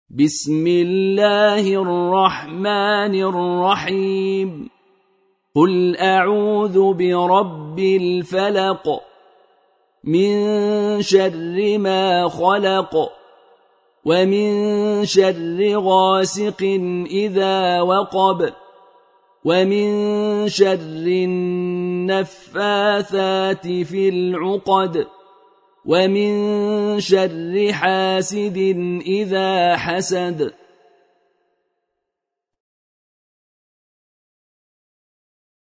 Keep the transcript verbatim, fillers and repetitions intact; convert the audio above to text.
بسم الله الرحمن الرحيم قل أعوذ برب الفلق من شر ما خلق ومن شر غاسق إذا وقب ومن شر النفاثات في العقد ومن شر حاسد إذا حسد